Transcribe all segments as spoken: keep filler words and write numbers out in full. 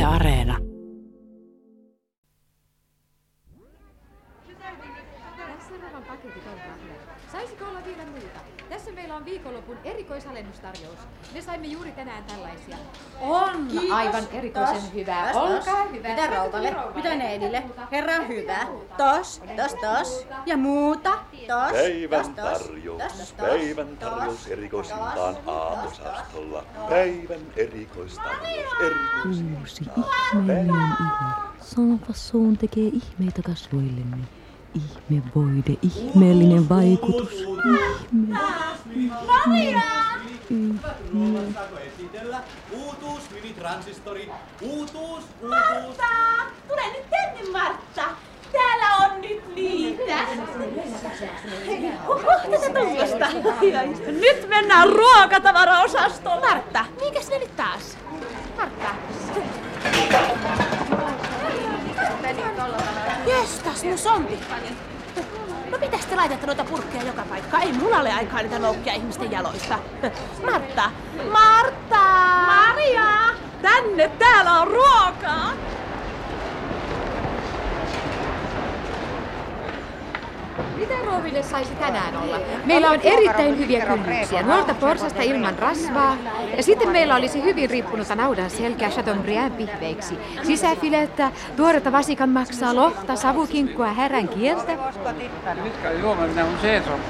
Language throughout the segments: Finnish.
Areena. Saisiko olla vielä muuta? Tässä meillä on viikonlopun erikoisalennustarjous. Me saimme juuri tänään tällaisia. On Kiitos. Aivan erikoisen tos, hyvää. tos, Olkaa tos. hyvä. Mitä Routalle? Mitä Neidille? Herran hyvä. Tos, tos, tos. Ja muuta. Tos, Päivän tos, tos. tarjous. Tos, tos, tos. Päivän tarjous erikoisintaan aamuosastolla. Päivän erikoistarjous Uusi erikoisintaan. ihmeellinen iho. Sanfassoon tekee ihmeitä kasvoillemme. Ihmevoide, ihmeellinen vaikutus. Ihme. Maria! Ihme. Saako esitellä? Uutuus, mini-transistori. Uutuus, uutuus. Martta! Tule nyt tänne, Martta! Täällä on nyt niitä! Oho, tätä tullasta! Nyt mennään ruokatavaraosastoon! Martta, minkäs ne nyt taas? Martta! Jestas, mun sontippani! No mitäs te laitatte noita purkkeja joka paikkaan? Ei mulla ole aikaa niitä loukkia ihmisten jaloista. Martta! Martta! Maria! Tänne, täällä on ruokaa! Mitä Rooville saisi tänään olla? Meillä on erittäin hyviä kylmyksiä. Nuorta porsasta ilman rasvaa. Ja sitten meillä olisi hyvin riippunutta naudan selkeä Chateaubriand pihveiksi. Sisäfilettä, tuoretta vasikan maksaa, lohta, savukinkkua, härän kieltä. Mitkä juominen on seeso?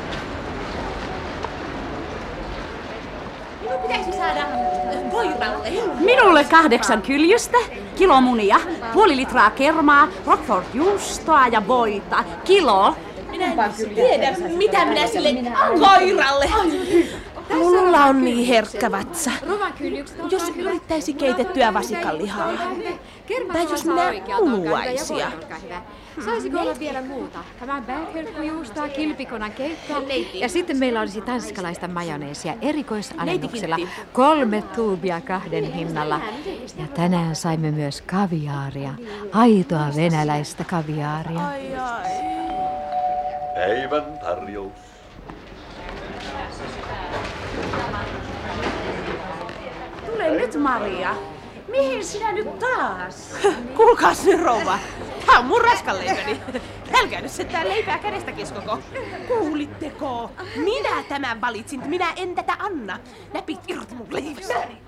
Minun pitäisi saada koiralle. Minulle kahdeksan kyljystä, kilo munia, puoli litraa kermaa, Roquefort juustoa ja voita. Kilo. Minä en tiedä, mitä minä sille koiralle. Mulla on niin herkkä vatsa. Jos yrittäisi keitettyä vasikanlihaa. Tai jos minä munuaisia. Saisiko olla vielä muuta? Tämän bärherkkujuustoa, kilpikonan keittoa. Ja sitten meillä olisi tanskalaista majoneesia erikoisalennuksella. Kolme tuubia kahden hinnalla. Ja tänään saimme myös kaviaaria. Aitoa venäläistä kaviaaria. Ai ai. Päivän tarjous. Tule nyt, Maria. Mihin sinä nyt taas? Kuulkaas nyt, rouva. Tää on mun raskanleipäni. Älkää nyt sentään leipää kädestä kiskoko. Kuulitteko? Minä tämän valitsin. Minä en tätä anna. Näpit irti mun leivästäni.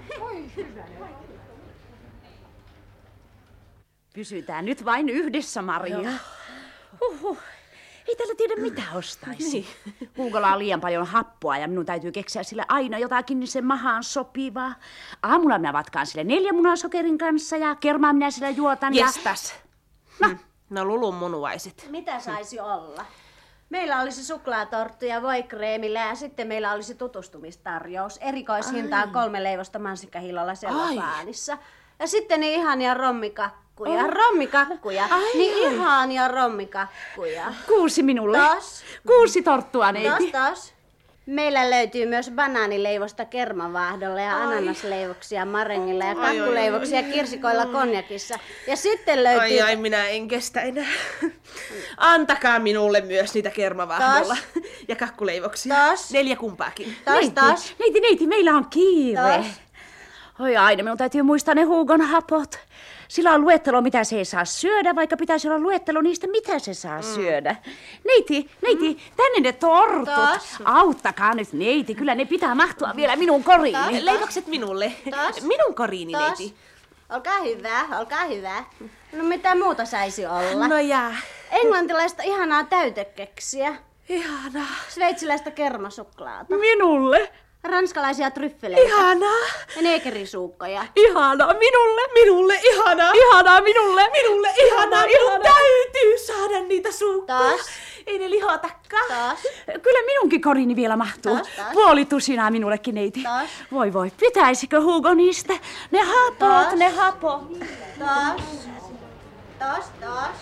Pysytään nyt vain yhdessä, Maria. Huhhuh. Ei täällä tiedä mitä ostaisi. Niin. Huukolla on liian paljon happoa ja minun täytyy keksiä sille aina jotakin niin sen mahaan sopivaa. Aamulla minä vatkaan sille neljä munaa sokerin kanssa ja kermaa minä sillä juotan. Jestas. Ja... No. No Lulun munuaiset. Mitä saisi olla? Meillä olisi suklaatorttu ja voikreemillä ja sitten meillä olisi tutustumistarjous. Erikoishintaan Ai. kolme leivosta mansikkahillolla sellofaanissa. Ja sitten niin ihania rommikakkuja. Oh. Rommikakkuja. Ai. Niin ihania rommikakkuja. Kuusi minulle. Tos. Kuusi torttua, neiti. Tos, tos. Meillä löytyy myös banaanileivosta kermavaahdolla ja ai. Ananasleivoksia marengilla ja kakkuleivoksia kirsikoilla konjakissa. Ja sitten löytyy... Ai ai, minä en kestä enää. Antakaa minulle myös niitä kermavaahdolla tos. Ja kakkuleivoksia. Tos. Neljä kumpaakin. Tos, neiti, tos. neiti, neiti, meillä on kiire. Tos. Oi aina, minun täytyy muistaa ne Hugon hapot. Sillä on luettelo, mitä se ei saa syödä, vaikka pitäisi olla luettelo niistä, mitä se saa mm. syödä. Neiti, neiti, mm. tänne ne tortut. Tos. Auttakaa nyt, neiti. Kyllä ne pitää mahtua vielä minun koriini. Tos. Leivokset minulle. Tos. Minun koriini, tos. Neiti. Olkaa hyvä, olkaa hyvä. No mitä muuta saisi olla? No jää. Englantilaista ihanaa täytekeksiä. Ihanaa. Sveitsiläistä kermasuklaata. Minulle. Ranskalaisia tryffeleitä. Ihanaa. Ja neekerisuukkoja. Ihanaa minulle, minulle, ihanaa. Ihanaa minulle, minulle, ihanaa. Minun täytyy saada niitä suukkoja. Taas. Ei ne lihotakaan. Taas. Kyllä minunkin koriini vielä mahtuu. Taas, taas. Puoli tusinaa minullekin, neiti. Taas. Voi voi, pitäisikö Hugo niistä? Ne hapot, taas. Ne hapot. Taas. Taas, taas.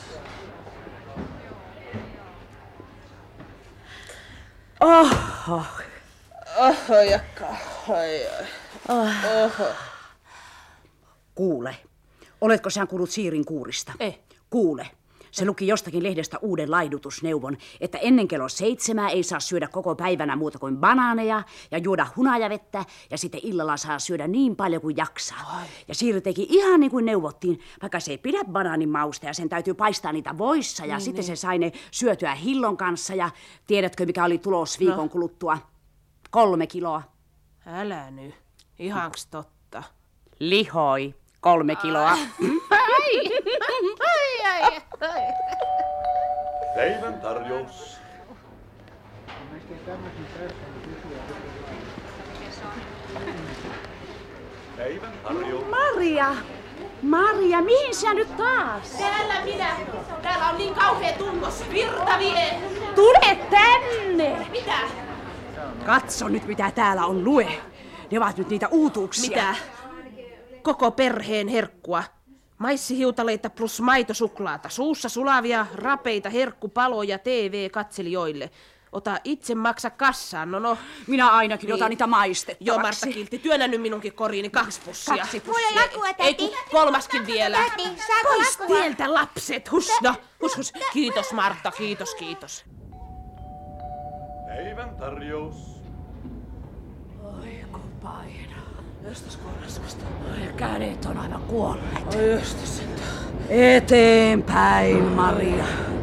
Oho. Oho, jakka. Ai, ai. Oh. Oho. Kuule, oletko sinä kuullut Siirin kuurista? Ei. Kuule, Se luki jostakin lehdestä uuden laihdutusneuvon, että ennen kello seitsemää ei saa syödä koko päivänä muuta kuin banaaneja ja juoda hunajavettä ja sitten illalla saa syödä niin paljon kuin jaksaa. Ai. Ja Siiri teki ihan niin kuin neuvottiin, vaikka se ei pidä banaanin mausta ja sen täytyy paistaa niitä voissa ja niin, sitten niin. se sai ne syötyä hillon kanssa ja tiedätkö mikä oli tulos viikon no. kuluttua? Kolme kiloa. Älä nyt. Ihanks totta? Lihoi. Kolme kiloa. Ai, ai, ai, ai. Päivän tarjous. Päivän tarjous. Maria! Maria, mihin sä nyt taas? Täällä minä. Täällä on niin kauhea tunnus. Virta vie. Tule tänne! Mitä? Katso nyt mitä täällä on, lue. Ne ovat nyt niitä uutuuksia. Mitä? Koko perheen herkkua. Maissihiutaleita plus maitosuklaata. Suussa sulavia, rapeita, herkkupaloja T V-katselijoille. Ota itse maksa kassaan, no no. Minä ainakin niin. otan niitä maistettavaksi. Joo, Martta Kiltti, työnnä nyt minunkin koriini kaksi pussia. Kaksi pussia. Mulla lakua, täti. Ei kun kolmaskin vielä. Täti, saako Pois lakua? tieltä lapset, hus, no, hus, hus. Kiitos Martta, kiitos, kiitos. Päivän tarjous. Oi kun paina. Jostas kuollasvasta. Kädet on aivan kuolleet. Oi jostas sentään. Eteenpäin, Maria.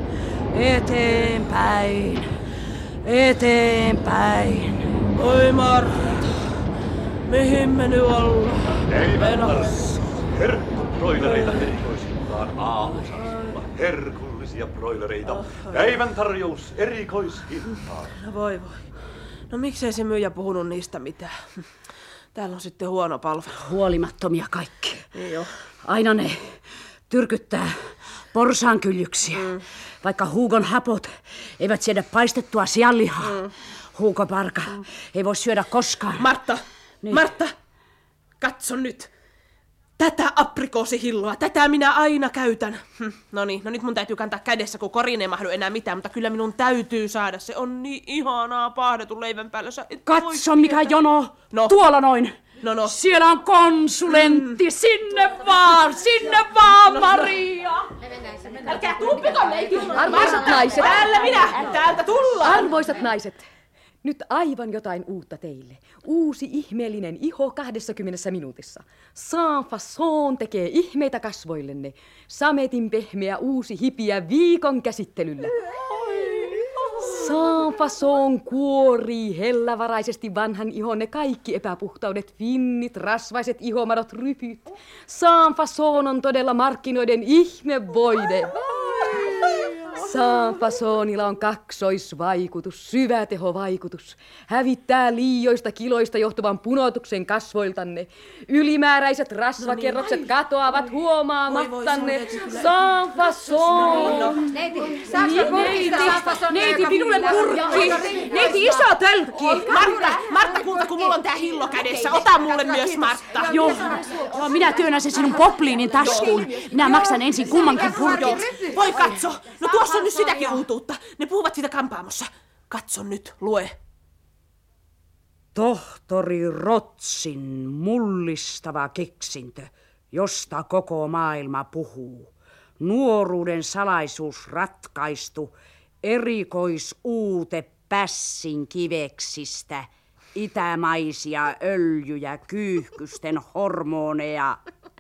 Eteenpäin. Eteenpäin. Oi Martta. Mihin me nyt ollaan? Päivän tarjous. Herkkubroilereita erikoisintaan A-osastolla. Herkullisia broilereita. Päivän tarjous erikoishintaan. No voi voi. No miksei se myyjä puhunut niistä mitään? Täällä on sitten huono palvelu. Huolimattomia kaikki. Niin jo. Aina ne tyrkyttää porsaankyllyksiä. Mm. Vaikka Hugon hapot eivät siedä paistettua sianlihaa. Mm. Hugo Parka mm. ei voi syödä koskaan. Martta! Niin. Martta! Katso nyt! Tätä aprikoosihilloa, tätä minä aina käytän. Hm. No niin, no nyt mun täytyy kantaa kädessä, kun koriin ei mahdu enää mitään, mutta kyllä minun täytyy saada. Se on niin ihanaa paahdetun leivän päällä. Katso mikä tietää. jono! No. Tuolla noin! No no. Siellä on konsulentti! Mm. Sinne vaan! Sinne vaan, no, Maria! No. Älkää tuppiko neiti! Arvoisat naiset! Täällä minä! Täältä tullaan! Arvoisat naiset! Nyt aivan jotain uutta teille. Uusi ihmeellinen iho kahdessakymmenessä minuutissa. Sans façon tekee ihmeitä kasvoillenne. Sametin pehmeä uusi hipiä viikon käsittelyllä. Sans façon kuorii hellävaraisesti vanhan ihonne kaikki epäpuhtaudet, vinnit, rasvaiset ihomadot, rypyt. Sans façon on todella markkinoiden ihmevoide. Sans façonilla on kaksoisvaikutus, syvätehovaikutus. Hävittää liioista kiloista johtuvan punotuksen kasvoiltanne. Ylimääräiset rasvakerrokset no niin, katoavat huomaamattanne. Sans façon. Neiti, saanko purkista sans façonia? Neiti, minulle purkki. Neiti, iso tölkki. Martta, Martta, kuulta, kun mulla on tää hillo kädessä. Ota mulle myös, Martta. Joo, minä työnnän sen sinun popliinin taskuun. Minä maksan ensin kummankin purkit. Voi katso. No tuossa on nyt sitäkin uutuutta. Ne puhuvat siitä kampaamossa. Katso nyt, lue. Tohtori Rotsin mullistava keksintö, josta koko maailma puhuu. Nuoruuden salaisuus ratkaistu, erikoisuute pässin kiveksistä, itämaisia öljyjä, kyyhkysten hormoneja.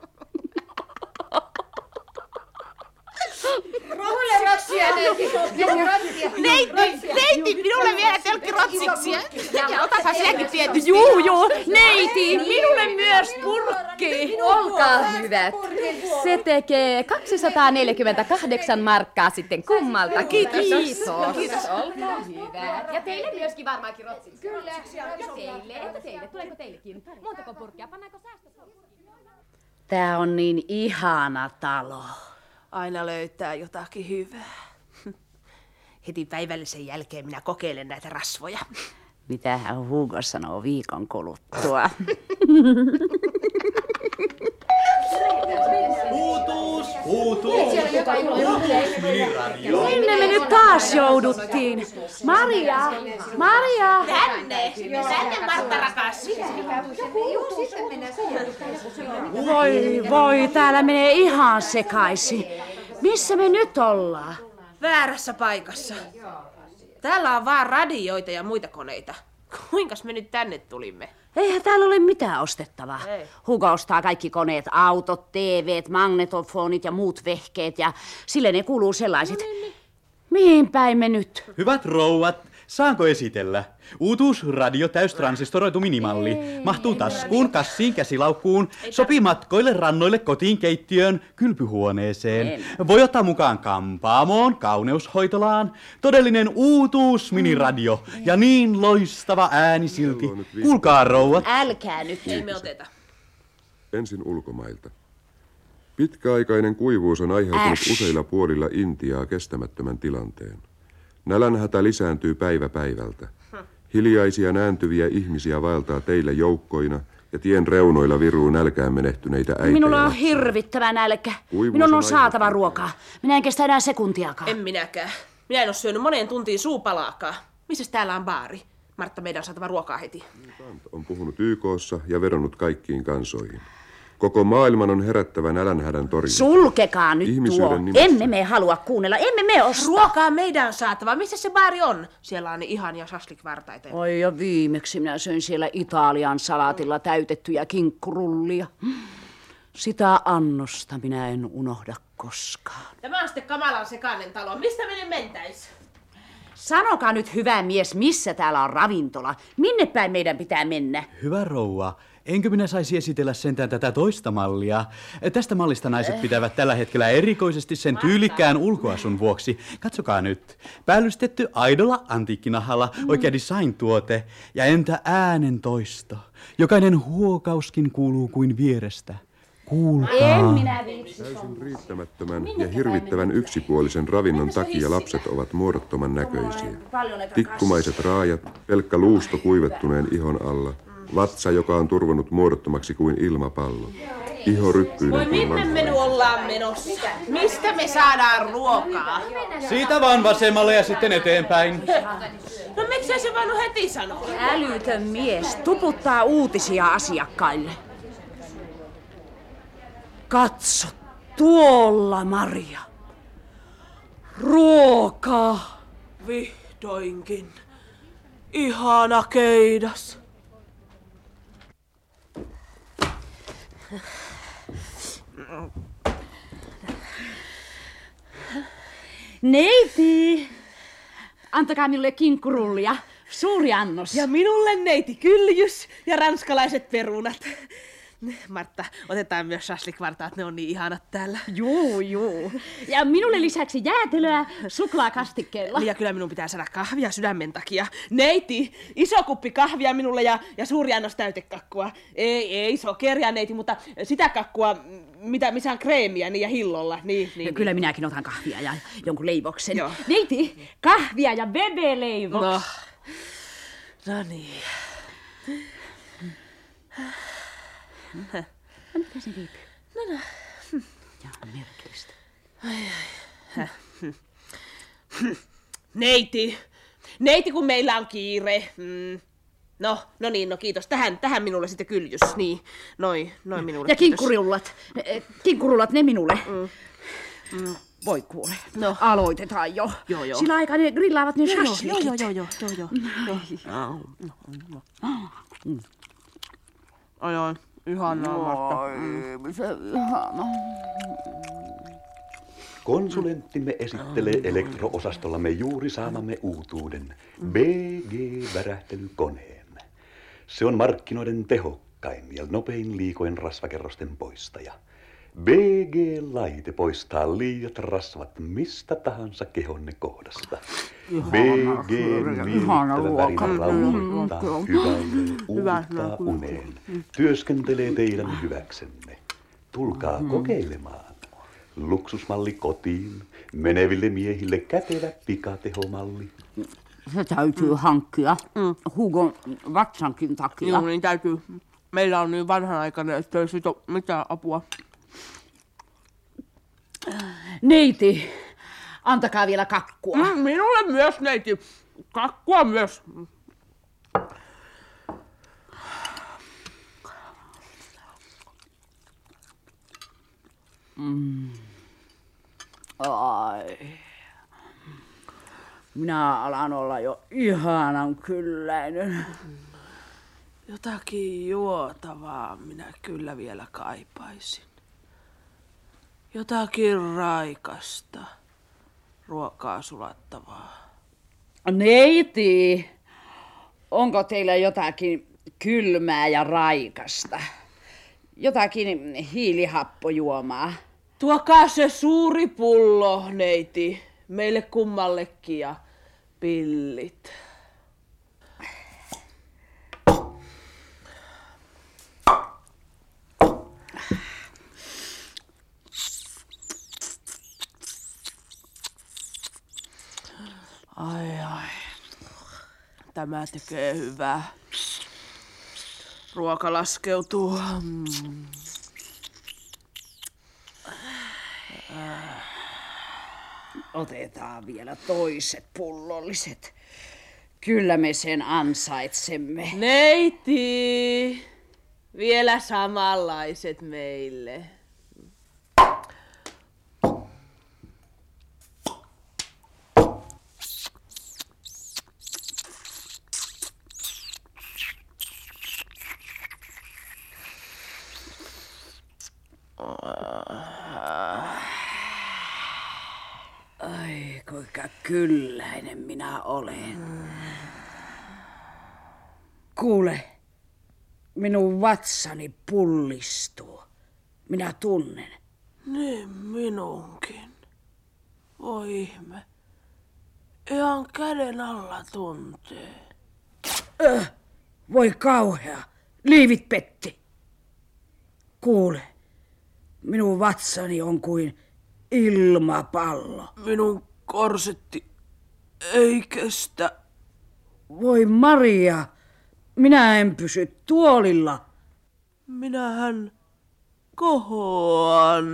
Neiti, neiti, minulle vielä telkki rotsiksi. Otapa sinäkin tietysti. Juu, juu, neiti, minulle myös purkki. Olkaa hyvät. Se tekee kaksisataaneljäkymmentäkahdeksan markkaa sitten kummalta. Kiitos. Kiitos. Olkaa hyvät. Ja teille myöskin varmaankin rotsiksi. Kyllä. Ja teille, että teille. Tuleeko teillekin? Montako purkkia? Pannaanko säästössä? Tää on niin ihana talo. Aina löytää jotakin hyvää. Heti päivällisen jälkeen minä kokeilen näitä rasvoja. Mitähän Hugo sanoo viikon kuluttua? Uutuus, uutuus, uutuus, miniradio. Sinne me nyt taas jouduttiin. Maria, Maria. Tänne, tänne Martta rakas. Voi, voi, täällä menee ihan sekaisin. Missä me nyt ollaan? Väärässä paikassa. Täällä on vaan radioita ja muita koneita. Kuinkas me nyt tänne tulimme? Eihän täällä ole mitään ostettavaa. Ei. Hugo ostaa kaikki koneet, autot, T V:t, magnetofonit ja muut vehkeet ja sille ne kuuluu sellaiset. No niin, niin. Mihin päin me nyt? Hyvät rouvat, saanko esitellä? Uutuusradio täystransistoroitu minimalli. Ei, Mahtuu taskuun, kassiin, käsilaukkuun, sopii matkoille, rannoille, kotiin, keittiöön, kylpyhuoneeseen. Ei. Voi ottaa mukaan kampaamoon, kauneushoitolaan. Todellinen uutuusminiradio. Ja niin loistava ääni silti. Kuulkaa rouvat. Älkää nyt. Ei me oteta. Ensin ulkomailta. Pitkäaikainen kuivuus on aiheuttanut Äsh. useilla puolilla Intiaa kestämättömän tilanteen. Nälänhätä lisääntyy päivä päivältä. Hiljaisia nääntyviä ihmisiä vaeltaa teillä joukkoina ja tien reunoilla viruu nälkään menehtyneitä äitejä. Minulla on hirvittävä nälkä. Minun on saatava ruokaa. Minä en kestä enää sekuntiakaan. En minäkään. Minä en ole syönyt moneen tuntiin suupalaakaan. Missäs täällä on baari? Martta, meidän on saatava ruokaa heti. On puhunut Y K:ssa ja vedonnut kaikkiin kansoihin. Koko maailman on herättävä nälänhädän torjunta. Sulkekaa nyt tuo. Emme me halua kuunnella. Emme me ostaa. Ruokaa meidän on saatava. Missä se baari on? Siellä on ihania shashlik-vartaita. Oi ja viimeksi minä söin siellä Italian salaatilla täytettyjä kinkkurullia. Sitä annosta minä en unohda koskaan. Tämä on sitten kamalan sekainen talo. Mistä me nyt mentäis? Sanokaa nyt, hyvä mies, missä täällä on ravintola? Minne päin meidän pitää mennä? Hyvä rouva. Enkö minä saisi esitellä sentään tätä toista mallia? Tästä mallista naiset pitävät tällä hetkellä erikoisesti sen tyylikkään ulkoasun vuoksi. Katsokaa nyt. Päällystetty aidolla antiikkinahalla, oikea design-tuote. Ja entä äänen toisto? Jokainen huokauskin kuuluu kuin vierestä. Kuulkaa. En minä viitsi. Täysin riittämättömän ja hirvittävän yksipuolisen ravinnon takia lapset ovat muodottoman näköisiä. Tikkumaiset raajat, pelkkä luusto kuivettuneen ihon alla. Vatsa, joka on turvonnut muodottomaksi kuin ilmapallo. Iho ryppyinen. Voi minne me nyt ollaan menossa? Mistä me saadaan ruokaa? Siitä vaan vasemmalle ja sitten eteenpäin. No miksei se voinut heti sanoa? Älytön mies tuputtaa uutisia asiakkaille. Katso, tuolla Maria. Ruokaa. Vihdoinkin. Ihana keidas. Neiti! Antakaa minulle kinkkurullia. Suuri annos. Ja minulle neiti kyljys ja ranskalaiset perunat. Martta, otetaan myös shashlik-vartaat, ne on niin ihanat täällä. Juu, juu. Ja minulle lisäksi jäätelöä suklaakastikkeella. Ja kyllä minun pitää saada kahvia sydämen takia. Neiti, iso kuppi kahvia minulle ja, ja suuri annos täytekakkua. Ei, ei sokeria neiti, mutta sitä kakkua, mitä, missä on kreemiä niin ja hillolla. Niin, niin, kyllä niin. minäkin otan kahvia ja jonkun leivoksen. Joo. Neiti, kahvia ja bebe-leivoks. No, no niin. No, mitä se viipyy? No, no. Ja merkillistä. Ai, ai. Neiti, neiti kun meillä on kiire. Mm. No, no niin, no kiitos. Tähän, tähän minulle sitten kyljys. Niin, noin, noin minulle. Ja kinkkurullat. Kinkkurullat, ne minulle. Mm. Mm. Voi kuule. No. Aloitetaan jo. Joo, joo. Sillä aikaa ne grillaavat ne shashlikit. Joo, joo, joo, joo, joo. joo. Mm. Ai, ai. Ihanaa, Martta. Oi, se ihanaa. Konsulenttimme esittelee elektro-osastollamme juuri saamamme uutuuden B G-värähtelykoneen. Se on markkinoiden tehokkain ja nopein liikojen rasvakerrosten poistaja. B G-laite poistaa liiat rasvat mistä tahansa kehonne kohdasta. B G miellyttävä värinä rauhoittaa, hyväilee, uuttaa uneen. Työskentelee teidän hyväksenne. Tulkaa kokeilemaan. Luksusmalli kotiin, meneville miehille kätevä pikatehomalli. Se täytyy hankkia mm. Hugon vatsankin takia. Joo, niin täytyy. Meillä on niin vanhanaikainen, että ei siitä ole mitään apua. Neiti, antakaa vielä kakkua. Mm, minulle myös, neiti. Kakkua myös. Mm. Ai. Minä alan olla jo ihanan kylläinen. Jotakin juotavaa minä kyllä vielä kaipaisin. Jotakin raikasta. Ruokaa sulattavaa. Neiti, onko teillä jotakin kylmää ja raikasta? Jotakin hiilihappojuomaa? Tuokaa se suuri pullo, neiti. Meille kummallekin ja pillit. Ai ai. Tämä tekee hyvää. Ruoka laskeutuu. Mm. Otetaan vielä toiset pullolliset. Kyllä me sen ansaitsemme. Neiti! Vielä samanlaiset meille. Ai, kuinka kylläinen minä olen. Kuule, minun vatsani pullistuu. Minä tunnen. Niin minunkin. Voi ihme. Ihan käden alla tuntee. Öh, voi kauhea. Liivit petti. Kuule, minun vatsani on kuin ilmapallo. Minun korsetti ei kestä. Voi Maria, minä en pysy tuolilla. Minähän kohoan.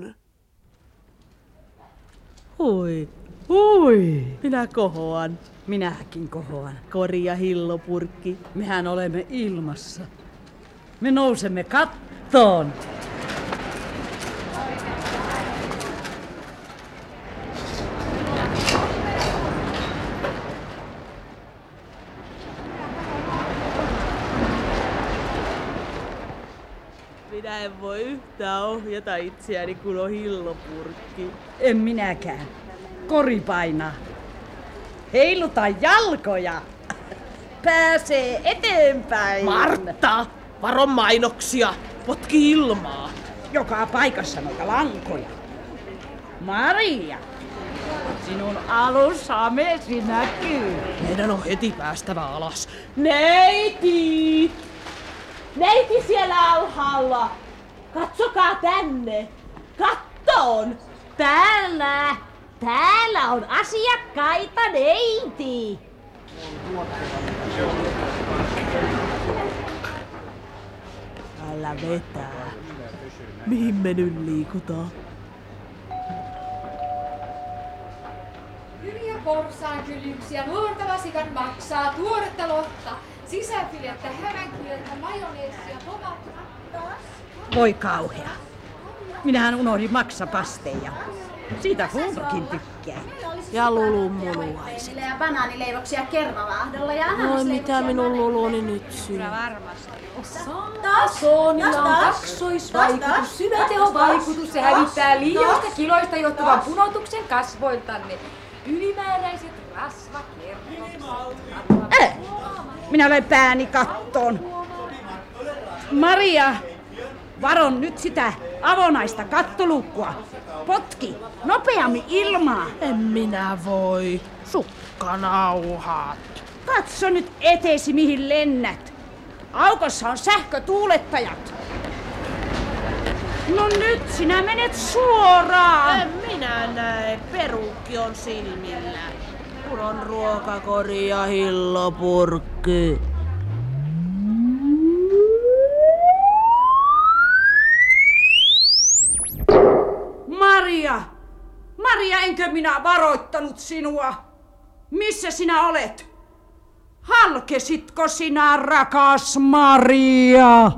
Hui, hui. Minä kohoan. Minäkin kohoan. Kori ja hillopurkki. Mehän olemme ilmassa. Me nousemme kattoon. Minä en voi yhtään ohjata itseäni, kun on hillopurkki. En minäkään. Kori painaa. Heiluta jalkoja. Pääsee eteenpäin. Martta, varo mainoksia. Potki ilmaa. Joka paikassa noita lankoja. Maria, sinun alushamesi näkyy. Meidän on heti päästävä alas. Neiti! Neiti siellä alhaalla! Katsokaa tänne! Kattoon! Täällä! Täällä on asiakkaita, neiti! Älä vetää. Mihin me nyt liikutaan? Hyviä porsaankyllyksiä, nuorta vasikan maksaa, tuoretta lohta, sisäfilettä, häränkieltä, majoneesia, tomaattia. Voi kauhea. Minähän unohdin maksapasteja. Siitä Hultokin tykkää. Ja Lulun munuaiset. Ja banaanileivoksia Kermavaahdolla ja Oi, mitä minun Luluni nyt syy. Tasonilla on kaksoisvaikutus, syvätehovaikutus. Se hävittää liioista kiloista johtuvan punotuksen kasvoiltanne. Ylimääräiset rasvakerrokset. Äh, minä olen pääni kattoon. Maria, varon nyt sitä avonaista kattoluukkua. Potki, nopeammin ilmaa. En minä voi. Sukkanauhat. Katso nyt eteesi, mihin lennät. Aukossa on sähkötuulettajat. No nyt sinä menet suoraan. En minä näe. Perukki on silmillä. Kun on ruokakori ja hillopurkki. Maria! Maria, enkö minä varoittanut sinua? Missä sinä olet? Halkesitko sinä, rakas Maria?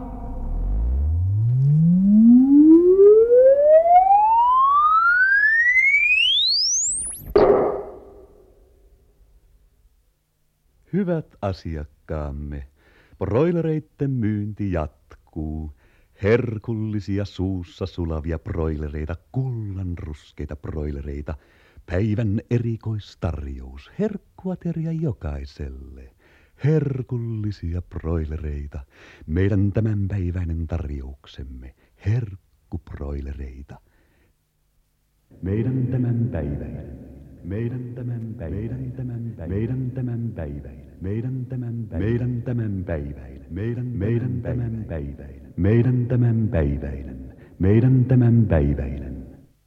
Hyvät asiakkaamme, broilereitten myynti jatkuu. Herkullisia suussa sulavia broilereita, kullanruskeita broilereita. Päivän erikoistarjous, herkkuateria jokaiselle. Herkullisia broilereita, meidän tämänpäiväinen tarjouksemme, herkkubroilereita. Meidän tämänpäiväinen, meidän tämänpäiväinen, meidän tämänpäiväinen, meidän tämänpäiväinen, meidän tämänpäiväinen, meidän meidän tämänpäiväinen, meidän tämänpäiväinen, meidän tämänpäiväinen.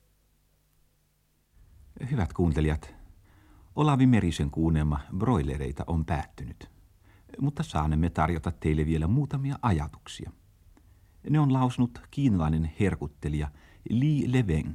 Hyvät kuuntelijat, Olavi Merisen kuunnelma broilereita on päättynyt, mutta saanemme tarjota teille vielä muutamia ajatuksia. Ne on lausunut kiinalainen herkuttelija Li Leveng.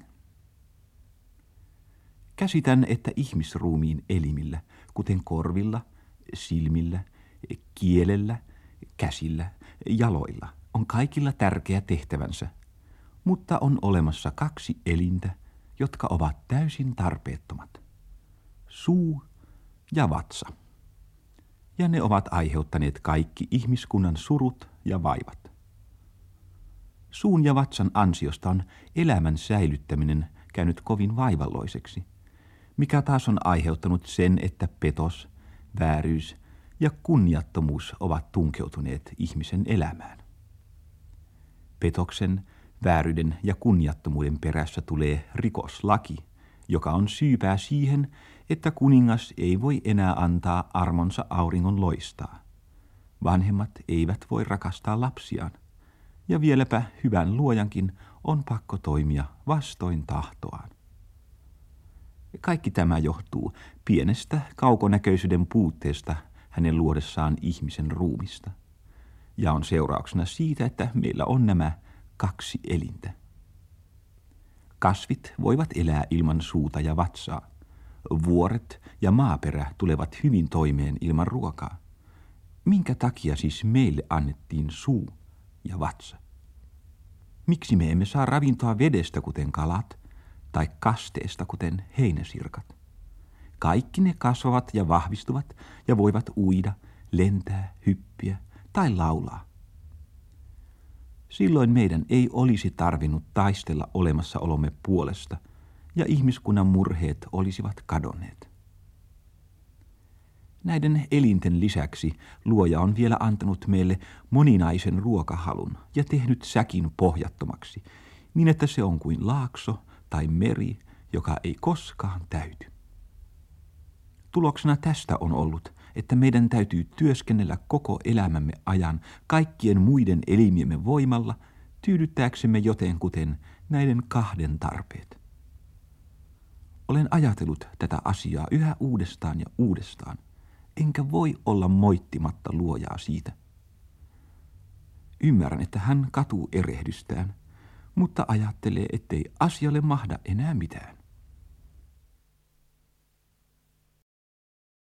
Käsitän, että ihmisruumiin elimillä, kuten korvilla, silmillä, kielellä, käsillä, jaloilla, on kaikilla tärkeä tehtävänsä, mutta on olemassa kaksi elintä, jotka ovat täysin tarpeettomat. Suu ja vatsa. Ja ne ovat aiheuttaneet kaikki ihmiskunnan surut ja vaivat. Suun ja vatsan ansiosta on elämän säilyttäminen käynyt kovin vaivalloiseksi, mikä taas on aiheuttanut sen, että petos, vääryys ja kunniattomuus ovat tunkeutuneet ihmisen elämään. Petoksen, vääryyden ja kunniattomuuden perässä tulee rikoslaki, joka on syypää siihen, että kuningas ei voi enää antaa armonsa auringon loistaa. Vanhemmat eivät voi rakastaa lapsiaan, ja vieläpä hyvän luojankin on pakko toimia vastoin tahtoaan. Kaikki tämä johtuu pienestä kaukonäköisyyden puutteesta hänen luodessaan ihmisen ruumista, ja on seurauksena siitä, että meillä on nämä kaksi elintä. Kasvit voivat elää ilman suuta ja vatsaa. Vuoret ja maaperä tulevat hyvin toimeen ilman ruokaa. Minkä takia siis meille annettiin suu ja vatsa? Miksi me emme saa ravintoa vedestä, kuten kalat, tai kasteesta, kuten heinäsirkat? Kaikki ne kasvavat ja vahvistuvat ja voivat uida, lentää, hyppiä tai laulaa. Silloin meidän ei olisi tarvinnut taistella olemassaolomme puolesta, ja ihmiskunnan murheet olisivat kadonneet. Näiden elinten lisäksi luoja on vielä antanut meille moninaisen ruokahalun ja tehnyt säkin pohjattomaksi, niin että se on kuin laakso tai meri, joka ei koskaan täyty. Tuloksena tästä on ollut, että meidän täytyy työskennellä koko elämämme ajan kaikkien muiden elimiemme voimalla tyydyttääksemme jotenkuten näiden kahden tarpeet. Olen ajatellut tätä asiaa yhä uudestaan ja uudestaan, enkä voi olla moittimatta luojaa siitä. Ymmärrän, että hän katuu erehdystään, mutta ajattelee, ettei asialle mahda enää mitään.